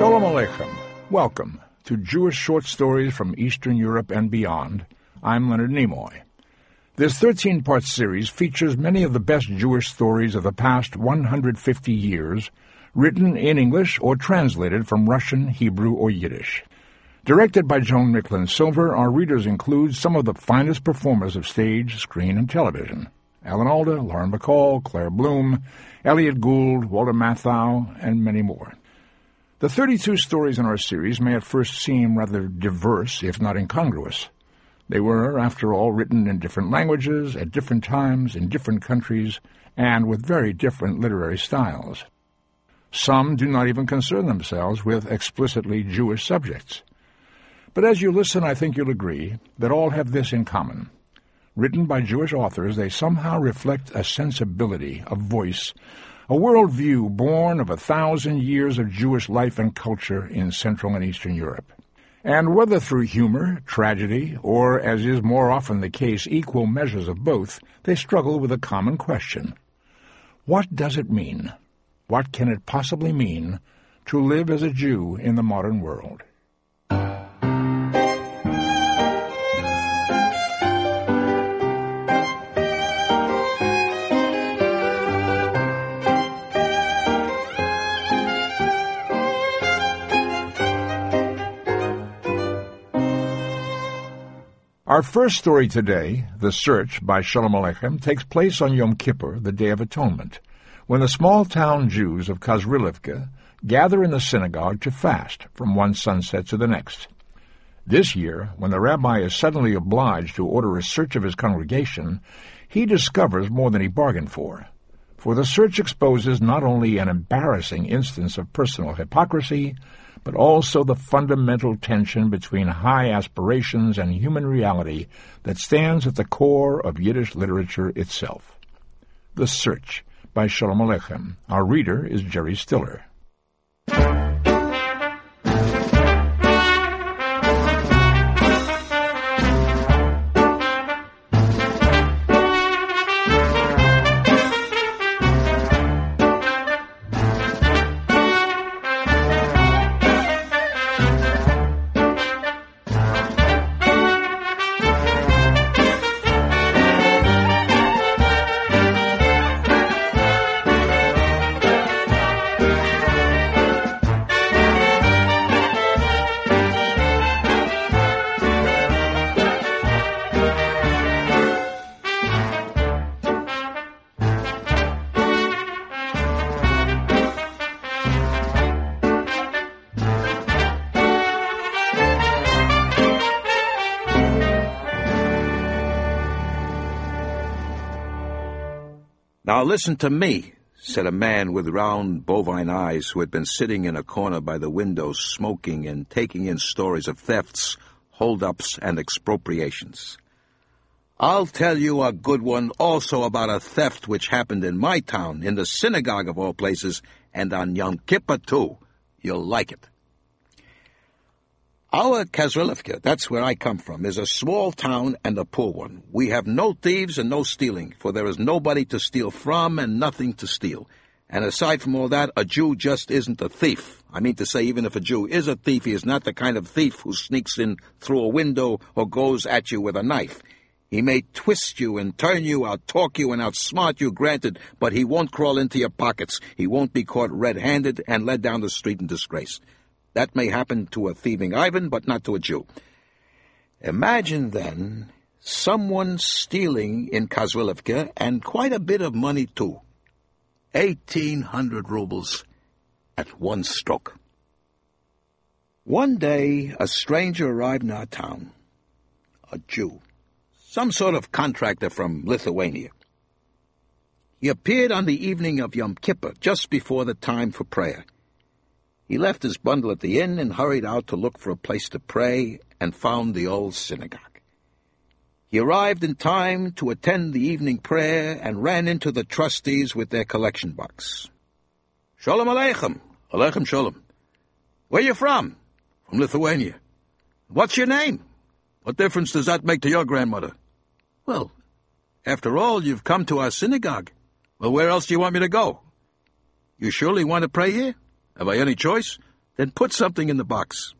Shalom Aleichem. Welcome to Jewish Short Stories from Eastern Europe and Beyond. I'm Leonard Nimoy. This 13-part series features many of the best Jewish stories of the past 150 years, written in English or translated from Russian, Hebrew, or Yiddish. Directed by Joan Micklin Silver, our readers include some of the finest performers of stage, screen, and television. Alan Alda, Lauren Bacall, Claire Bloom, Elliot Gould, Walter Matthau, and many more. The 32 stories in our series may at first seem rather diverse, if not incongruous. They were, after all, written in different languages, at different times, in different countries, and with very different literary styles. Some do not even concern themselves with explicitly Jewish subjects. But as you listen, I think you'll agree that all have this in common. Written by Jewish authors, they somehow reflect a sensibility, a voice, a worldview born of 1,000 years of Jewish life and culture in Central and Eastern Europe. And whether through humor, tragedy, or, as is more often the case, equal measures of both, they struggle with a common question. What does it mean? What can it possibly mean to live as a Jew in the modern world? Our first story today, The Search by Shalom Aleichem, takes place on Yom Kippur, the Day of Atonement, when the small-town Jews of Kazrilivka gather in the synagogue to fast from one sunset to the next. This year, when the rabbi is suddenly obliged to order a search of his congregation, he discovers more than he bargained for. For the search exposes not only an embarrassing instance of personal hypocrisy, but also the fundamental tension between high aspirations and human reality that stands at the core of Yiddish literature itself. The Search by Shalom Aleichem. Our reader is Jerry Stiller. "Now listen to me," said a man with round bovine eyes who had been sitting in a corner by the window smoking and taking in stories of thefts, hold-ups, and expropriations. "I'll tell you a good one also about a theft which happened in my town, in the synagogue of all places, and on Yom Kippur too. You'll like it. Our Kazrilivka, that's where I come from, is a small town and a poor one. We have no thieves and no stealing, for there is nobody to steal from and nothing to steal. And aside from all that, a Jew just isn't a thief. I mean to say, even if a Jew is a thief, he is not the kind of thief who sneaks in through a window or goes at you with a knife. He may twist you and turn you, out-talk you and outsmart you, granted, but he won't crawl into your pockets. He won't be caught red-handed and led down the street in disgrace. That may happen to a thieving Ivan, but not to a Jew. Imagine, then, someone stealing in Kazrilivka, and quite a bit of money, too. 1,800 rubles at one stroke. One day, a stranger arrived in our town, a Jew, some sort of contractor from Lithuania. He appeared on the evening of Yom Kippur, just before the time for prayer. He left his bundle at the inn and hurried out to look for a place to pray, and found the old synagogue. He arrived in time to attend the evening prayer and ran into the trustees with their collection box. "Shalom Aleichem." "Aleichem Shalom." "Where you from?" "From Lithuania." "What's your name?" "What difference does that make to your grandmother?" "Well, after all, you've come to our synagogue." "Well, where else do you want me to go?" "You surely want to pray here? Have I any choice? then put something in the box.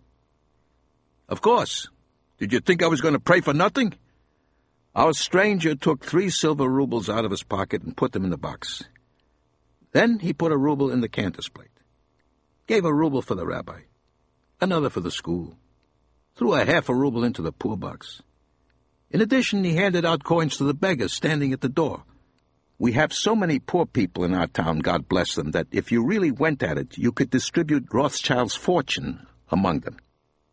Of course. Did you think I was going to pray for nothing? Our stranger took 3 silver rubles out of his pocket and put them in the box. Then he put a ruble in the cantor's plate, gave a ruble for the rabbi, another for the school, threw a half a ruble into the poor box. In addition, he handed out coins to the beggars standing at the door. We have so many poor people in our town, God bless them, that if you really went at it, you could distribute Rothschild's fortune among them.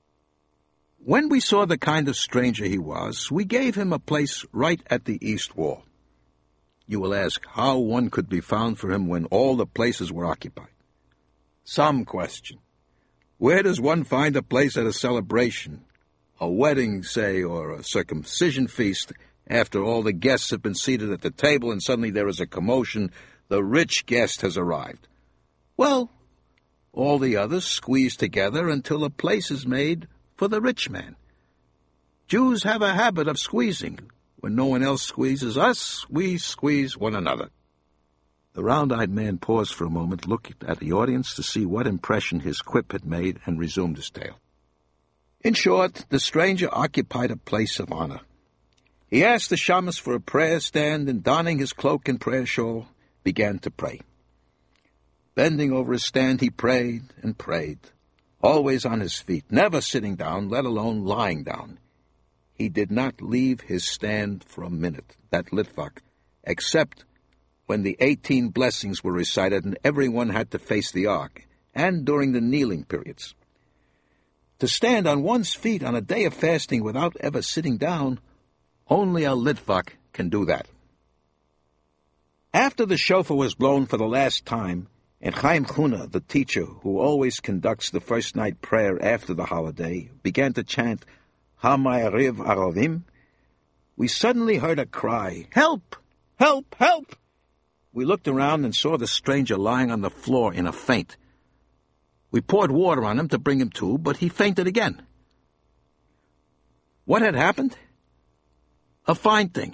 When we saw the kind of stranger he was, we gave him a place right at the east wall. You will ask how one could be found for him when all the places were occupied. Some question. Where does one find a place at a celebration, a wedding, say, or a circumcision feast, after all the guests have been seated at the table and suddenly there is a commotion, the rich guest has arrived? Well, all the others squeeze together until a place is made for the rich man. Jews have a habit of squeezing. When no one else squeezes us, we squeeze one another. The round-eyed man paused for a moment, looked at the audience to see what impression his quip had made, and resumed his tale. In short, the stranger occupied a place of honor. He asked the shamus for a prayer stand, and donning his cloak and prayer shawl, began to pray. Bending over his stand, he prayed and prayed, always on his feet, never sitting down, let alone lying down. He did not leave his stand for a minute, that litvak, except when the 18 blessings were recited and everyone had to face the ark, and during the kneeling periods. To stand on one's feet on a day of fasting without ever sitting down, only a litvak can do that. After the shofar was blown for the last time, and Chaim Chuna, the teacher who always conducts the first night prayer after the holiday, began to chant Hamayariv Aravim, we suddenly heard a cry, "Help! Help! Help!" We looked around and saw the stranger lying on the floor in a faint. We poured water on him to bring him to, but he fainted again. What had happened? A fine thing.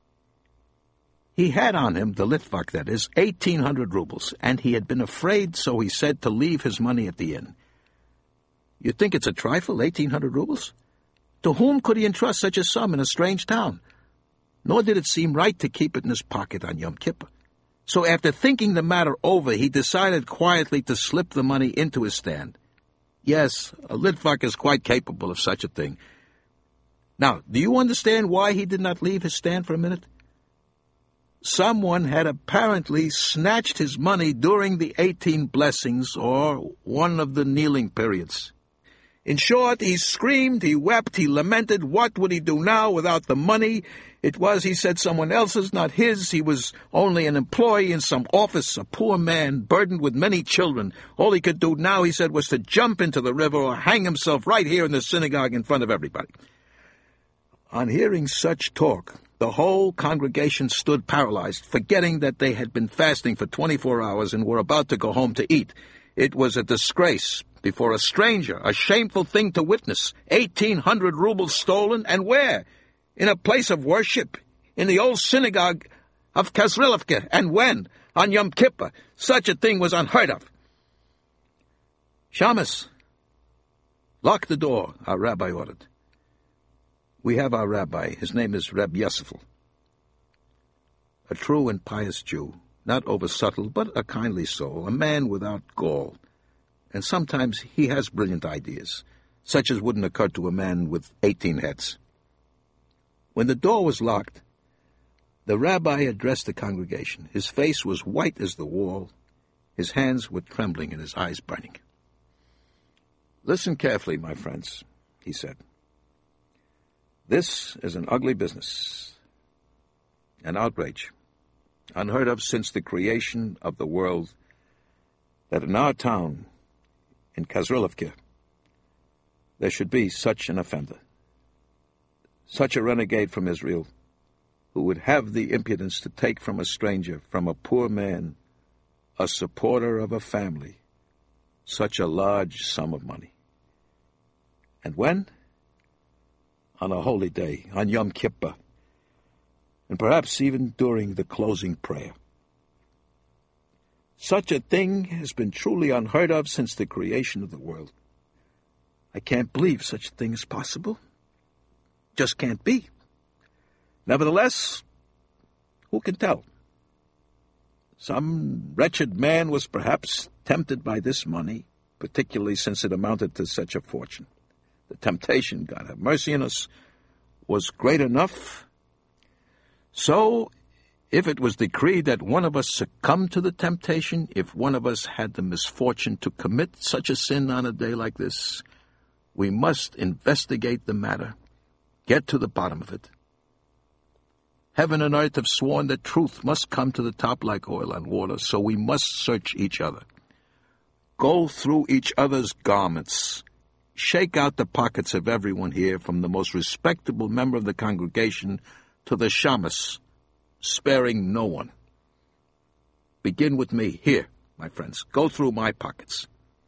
He had on him, the litvak that is, 1,800 rubles, and he had been afraid, so he said, to leave his money at the inn. You think it's a trifle, 1,800 rubles? To whom could he entrust such a sum in a strange town? Nor did it seem right to keep it in his pocket on Yom Kippur. So after thinking the matter over, he decided quietly to slip the money into his stand. Yes, a litvak is quite capable of such a thing. Now, do you understand why he did not leave his stand for a minute? Someone had apparently snatched his money during the 18 blessings or one of the kneeling periods. In short, he screamed, he wept, he lamented. What would he do now without the money? It was, he said, someone else's, not his. He was only an employee in some office, a poor man, burdened with many children. All he could do now, he said, was to jump into the river or hang himself right here in the synagogue in front of everybody. On hearing such talk, the whole congregation stood paralyzed, forgetting that they had been fasting for 24 hours and were about to go home to eat. It was a disgrace before a stranger, a shameful thing to witness. 1,800 rubles stolen, and where? In a place of worship, in the old synagogue of Kazrilivka. And when? On Yom Kippur. Such a thing was unheard of. Shamus, lock the door, our rabbi ordered. We have our rabbi. His name is Reb Yosefel. A true and pious Jew, not over-subtle, but a kindly soul, a man without gall. And sometimes he has brilliant ideas, such as wouldn't occur to a man with 18 heads. When the door was locked, the rabbi addressed the congregation. His face was white as the wall, his hands were trembling and his eyes burning. Listen carefully, my friends, he said. This is an ugly business, an outrage, unheard of since the creation of the world, that in our town, in Kazrilivka, there should be such an offender, such a renegade from Israel, who would have the impudence to take from a stranger, from a poor man, a supporter of a family, such a large sum of money. And when? On a holy day, on Yom Kippur, and perhaps even during the closing prayer. Such a thing has been truly unheard of since the creation of the world. I can't believe such a thing is possible. Just can't be. Nevertheless, who can tell? Some wretched man was perhaps tempted by this money, particularly since it amounted to such a fortune. The temptation, God have mercy on us, was great enough. So, if it was decreed that one of us succumb to the temptation, if one of us had the misfortune to commit such a sin on a day like this, we must investigate the matter, get to the bottom of it. Heaven and earth have sworn that truth must come to the top like oil on water, so we must search each other. Go through each other's garments. Shake out the pockets of everyone here, from the most respectable member of the congregation to the shamus, sparing no one. Begin with me. Here, my friends. Go through my pockets.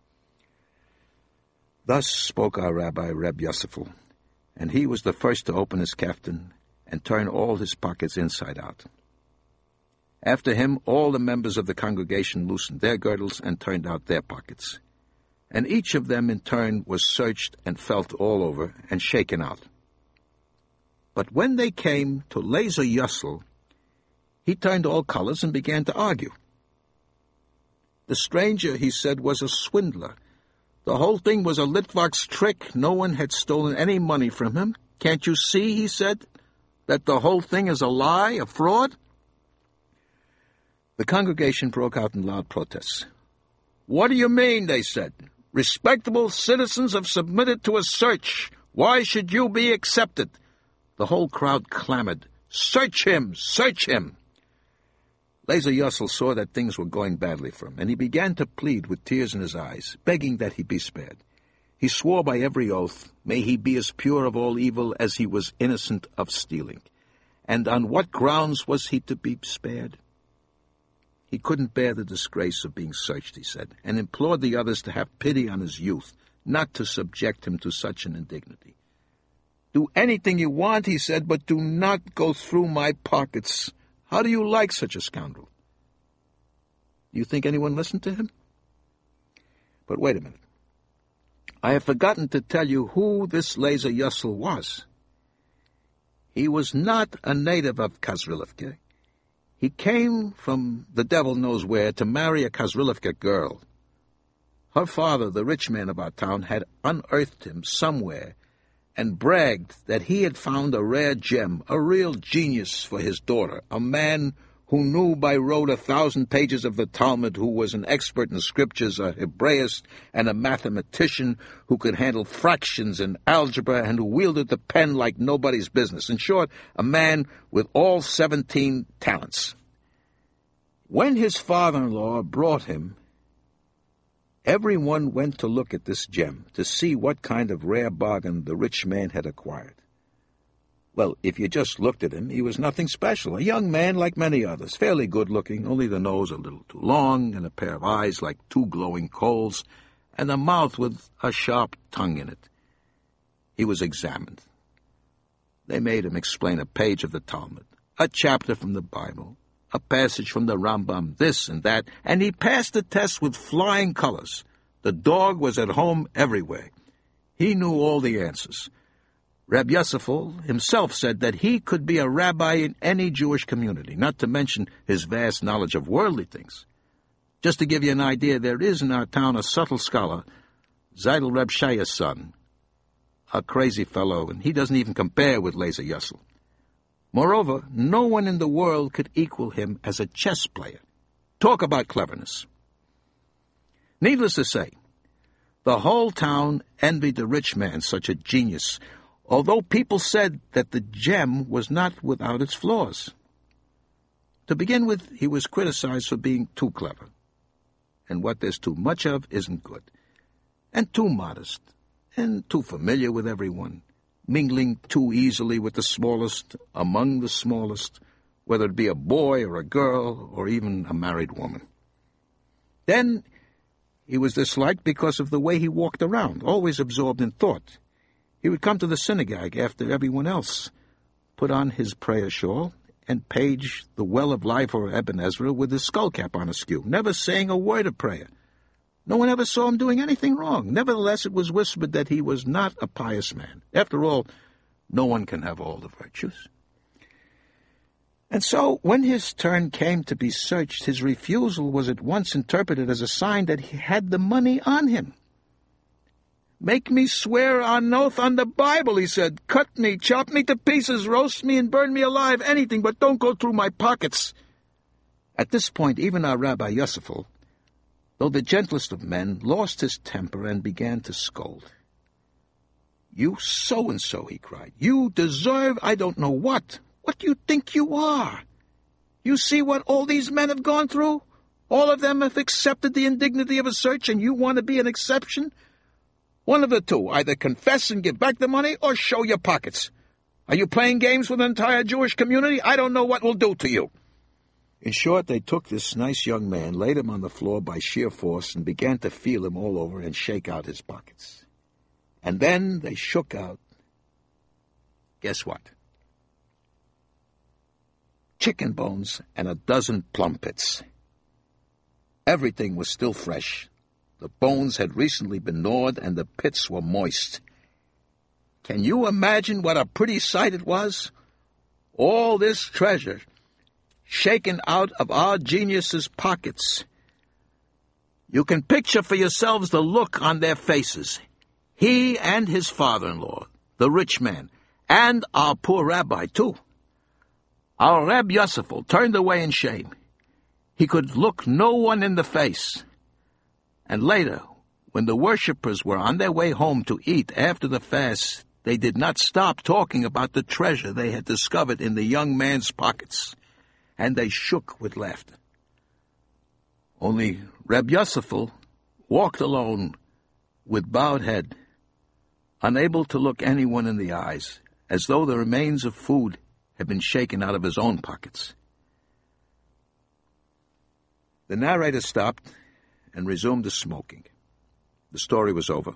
Thus spoke our Rabbi, Reb Yosefel, and he was the first to open his kaftan and turn all his pockets inside out. After him, all the members of the congregation loosened their girdles and turned out their pockets. And each of them in turn was searched and felt all over and shaken out. But when they came to Lezer Yussel, he turned all colors and began to argue. The stranger, he said, was a swindler. The whole thing was a Litvak's trick. No one had stolen any money from him. Can't you see, he said, that the whole thing is a lie, a fraud? The congregation broke out in loud protests. What do you mean, they said. Respectable citizens have submitted to a search. Why should you be accepted? The whole crowd clamored, Search him! Search him! Lezer Yussel saw that things were going badly for him, and he began to plead with tears in his eyes, begging that he be spared. He swore by every oath, may he be as pure of all evil as he was innocent of stealing. And on what grounds was he to be spared? He couldn't bear the disgrace of being searched, he said, and implored the others to have pity on his youth, not to subject him to such an indignity. Do anything you want, he said, but do not go through my pockets. How do you like such a scoundrel? Do you think anyone listened to him? But wait a minute. I have forgotten to tell you who this Lezer Yussel was. He was not a native of Kazrilivka. He came from the devil knows where to marry a Kazrilivka girl. Her father, the rich man of our town, had unearthed him somewhere and bragged that he had found a rare gem, a real genius for his daughter, a man who knew by rote 1,000 pages of the Talmud, who was an expert in scriptures, a Hebraist, and a mathematician who could handle fractions and algebra, and who wielded the pen like nobody's business. In short, a man with all 17 talents. When his father-in-law brought him, everyone went to look at this gem to see what kind of rare bargain the rich man had acquired. Well, if you just looked at him, he was nothing special. A young man like many others, fairly good-looking, only the nose a little too long, and a pair of eyes like two glowing coals, and a mouth with a sharp tongue in it. He was examined. They made him explain a page of the Talmud, a chapter from the Bible, a passage from the Rambam, this and that, and he passed the test with flying colors. The dog was at home everywhere. He knew all the answers. Reb Yosefel himself said that he could be a rabbi in any Jewish community, not to mention his vast knowledge of worldly things. Just to give you an idea, there is in our town a subtle scholar, Zeidel Reb Shaya's son, a crazy fellow, and he doesn't even compare with Lezer Yussel. Moreover, no one in the world could equal him as a chess player. Talk about cleverness. Needless to say, the whole town envied the rich man, such a genius, although people said that the gem was not without its flaws. To begin with, he was criticized for being too clever, and what there's too much of isn't good, and too modest, and too familiar with everyone, mingling too easily with the smallest among the smallest, whether it be a boy or a girl or even a married woman. Then he was disliked because of the way he walked around, always absorbed in thought. He would come to the synagogue after everyone else, put on his prayer shawl, and page the Well of Life or Ibn Ezra with his skullcap on askew, never saying a word of prayer. No one ever saw him doing anything wrong. Nevertheless, it was whispered that he was not a pious man. After all, no one can have all the virtues. And so, when his turn came to be searched, his refusal was at once interpreted as a sign that he had the money on him. "Make me swear on oath on the Bible," he said. "Cut me, chop me to pieces, roast me and burn me alive, anything, but don't go through my pockets." At this point, even our Rabbi Yosefel, though the gentlest of men, lost his temper and began to scold. "You so-and-so," he cried, "you deserve I don't know what. What do you think you are? You see what all these men have gone through? All of them have accepted the indignity of a search, and you want to be an exception? One of the two, either confess and give back the money, or show your pockets. Are you playing games with the entire Jewish community? I don't know what we'll do to you." In short, they took this nice young man, laid him on the floor by sheer force, and began to feel him all over and shake out his pockets. And then they shook out, guess what? Chicken bones and a dozen plum pits. Everything was still fresh. The bones had recently been gnawed, and the pits were moist. Can you imagine what a pretty sight it was? All this treasure shaken out of our genius's pockets. You can picture for yourselves the look on their faces. He and his father-in-law, the rich man, and our poor rabbi, too. Our Reb Yosefel turned away in shame. He could look no one in the face. And later, when the worshippers were on their way home to eat after the fast, they did not stop talking about the treasure they had discovered in the young man's pockets, and they shook with laughter. Only Reb Yosefel walked alone with bowed head, unable to look anyone in the eyes, as though the remains of food had been shaken out of his own pockets. The narrator stopped and resumed the smoking. The story was over.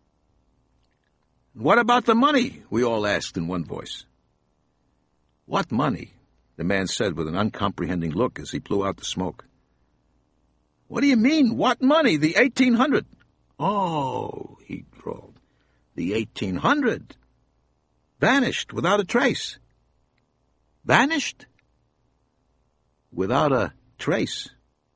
"What about the money?" we all asked in one voice. "What money?" the man said with an uncomprehending look as he blew out the smoke. "What do you mean, what money? The 1800? "Oh," he drawled, "the 1800. Vanished without a trace." "Vanished?" "Without a trace."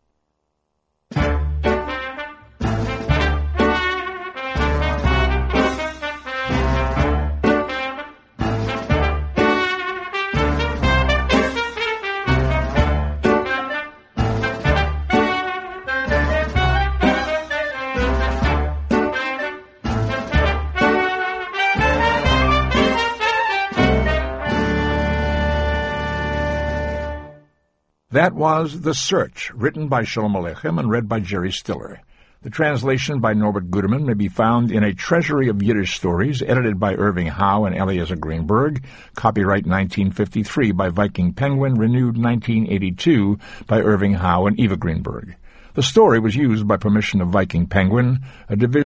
That was The Search, written by Shalom Aleichem and read by Jerry Stiller. The translation by Norbert Guterman may be found in A Treasury of Yiddish Stories, edited by Irving Howe and Eliezer Greenberg, copyright 1953 by Viking Penguin, renewed 1982 by Irving Howe and Eva Greenberg. The story was used by permission of Viking Penguin, a division